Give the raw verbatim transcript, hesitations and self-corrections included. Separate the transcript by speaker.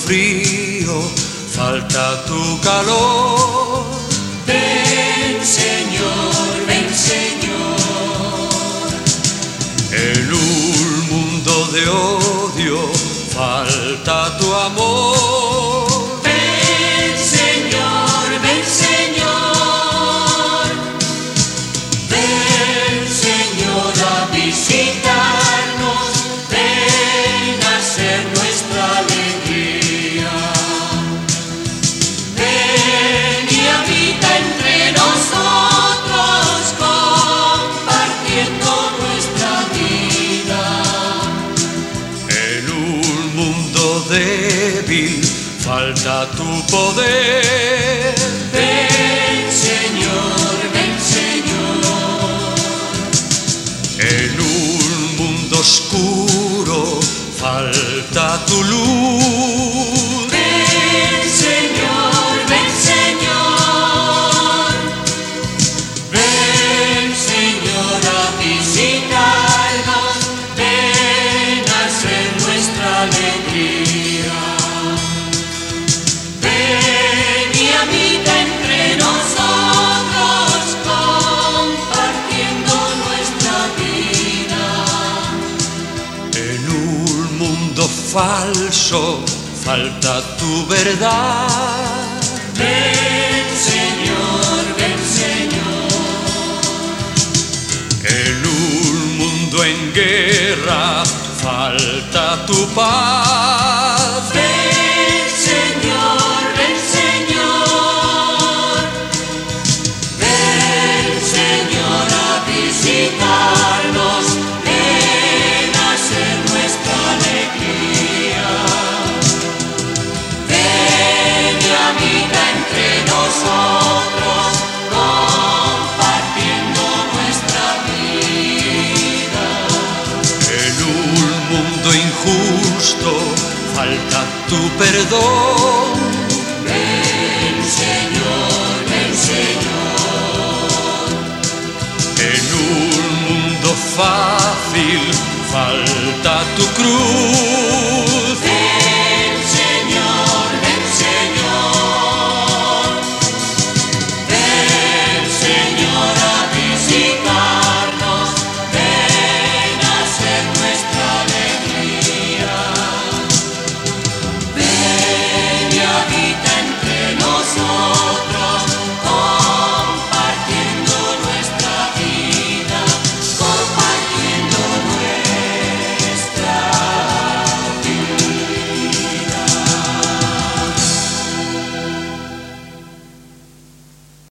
Speaker 1: frío, falta tu calor.
Speaker 2: Ven Señor, ven Señor.
Speaker 1: En un mundo de odio, falta tu amor.
Speaker 2: Ven Señor, ven Señor. Ven Señor a visitarnos, ven a ser nuestra alegría. Ven y habita entre nosotros, compartiendo nuestra vida.
Speaker 1: En un mundo débil, falta tu poder.
Speaker 2: Ven Señor, ven Señor.
Speaker 1: En un mundo oscuro, falta tu luz.
Speaker 2: Ven Señor, ven Señor. Ven Señor a visitarnos, ven a ser nuestra alegría. Ven y habita entre nosotros, compartiendo nuestra vida.
Speaker 1: En un mundo falso, falta tu verdad.
Speaker 2: Ven Señor, ven Señor.
Speaker 1: En un mundo en guerra, falta tu paz.
Speaker 2: Ven Señor, ven Señor. Ven Señor a visitarnos, ven a ser nuestra alegría. Ven y habita entre nosotros, compartiendo nuestra vida.
Speaker 1: En un mundo injusto, falta tu perdón.
Speaker 2: Ven Señor, ven Señor.
Speaker 1: En un mundo fácil, falta tu cruz.